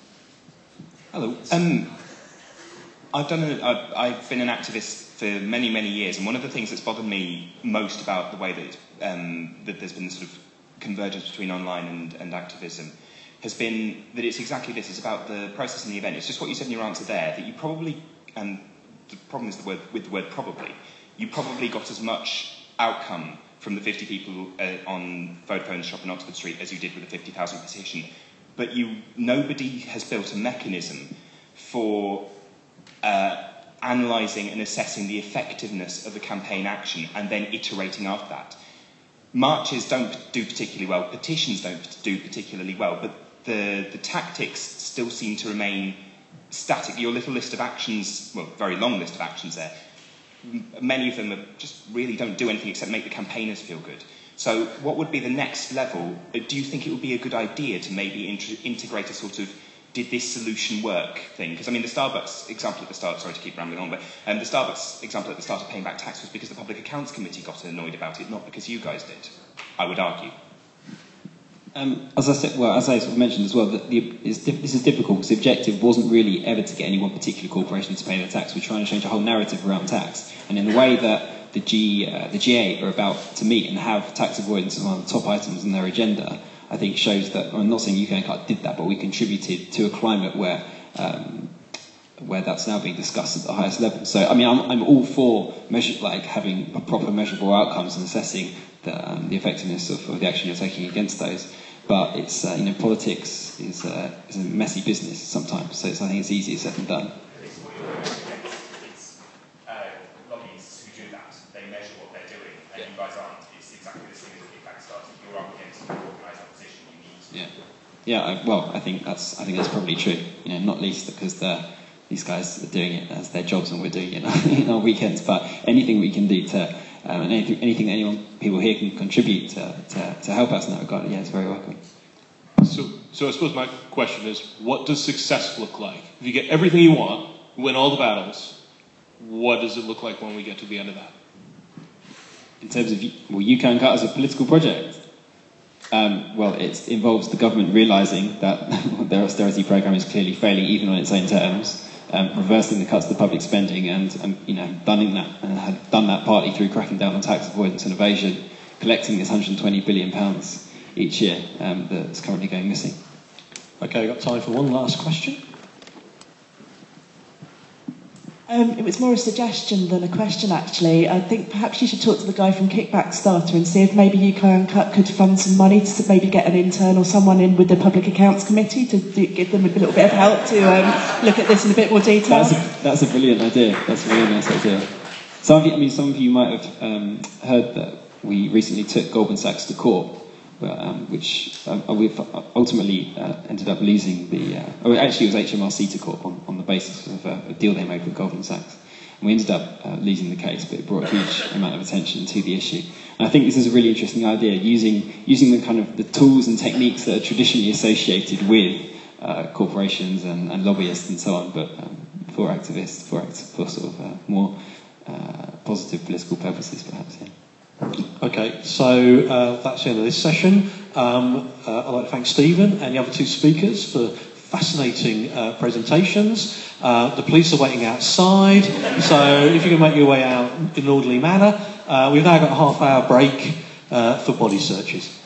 Hello. Um, I've done. A, I've, I've been an activist for many, many years, and one of the things that's bothered me most about the way that um, that there's been this sort of convergence between online and, and activism has been that it's exactly this. It's about the process and the event. It's just what you said in your answer there, that you probably, and the problem is the word with the word probably, you probably got as much outcome from the fifty people uh, on Vodafone's shop in Oxford Street as you did with the fifty thousand petition. But you, nobody has built a mechanism for uh, analysing and assessing the effectiveness of the campaign action and then iterating after that. Marches don't do particularly well, petitions don't do particularly well, but the, the tactics still seem to remain static. Your little list of actions, well, very long list of actions there, m- many of them are just really don't do anything except make the campaigners feel good. So what would be the next level? Do you think it would be a good idea to maybe int- integrate a sort of did this solution work thing? Because, I mean, the Starbucks example at the start, sorry to keep rambling on, but um, the Starbucks example at the start of paying back tax was because the Public Accounts Committee got annoyed about it, not because you guys did, I would argue. Um, as I said, well, as I sort of mentioned as well, that the, it's, this is difficult because the objective wasn't really ever to get any one particular corporation to pay their tax. We're trying to change a whole narrative around tax, and in the way that the G, uh, the G eight are about to meet and have tax avoidance as one of the top items on their agenda, I think shows that, I'm not saying U K Uncut did that, but we contributed to a climate where um, where that's now being discussed at the highest level. So, I mean, I'm, I'm all for measure, like having a proper measurable outcomes and assessing the, um, the effectiveness of, of the action you're taking against those. But it's, uh, you know, politics is, uh, is a messy business sometimes, so it's, I think it's easier said than done. It's uh, lobbyists who do that. They measure what they're doing, and you guys aren't. It's exactly the same as a big back starts. You're up against an organised opposition. You need. Yeah, yeah. I, well, I think that's I think that's probably true. You know, not least because the, these guys are doing it as their jobs, and we're doing it in our weekends. But anything we can do to, um, and anything, anything that anyone people here can contribute to, to, to help us in that regard, yeah, it's very welcome. So, so I suppose my question is, what does success look like? If you get everything you want, win all the battles, what does it look like when we get to the end of that? In terms of, well, U K Uncut as a political project, um, well, it involves the government realising that their austerity programme is clearly failing even on its own terms, um, reversing the cuts to public spending, and, and you know, done that and had done that partly through cracking down on tax avoidance and evasion, collecting this one hundred twenty billion pounds each year um, that's currently going missing. Okay, we've got time for one last question. Um, it was more a suggestion than a question, actually. I think perhaps you should talk to the guy from Kickbackstarter and see if maybe U K Uncut could fund some money to maybe get an intern or someone in with the Public Accounts Committee to do, give them a little bit of help to um, look at this in a bit more detail. That's a, that's a brilliant idea. That's a really nice idea. Some of you, I mean, some of you might have um, heard that we recently took Goldman Sachs to court, but, um, which um, we've ultimately uh, ended up losing the. Uh, oh, actually, it was H M R C to court on, on the basis of a, a deal they made with Goldman Sachs. And we ended up uh, losing the case, but it brought a huge amount of attention to the issue. And I think this is a really interesting idea, using using the kind of the tools and techniques that are traditionally associated with uh, corporations and, and lobbyists and so on, but um, for activists, for act- for sort of uh, more uh, positive political purposes, perhaps. Yeah. Okay, so uh, that's the end of this session. Um, uh, I'd like to thank Stephen and the other two speakers for fascinating uh, presentations. Uh, the police are waiting outside, so if you can make your way out in an orderly manner. Uh, we've now got a half hour break uh, for body searches.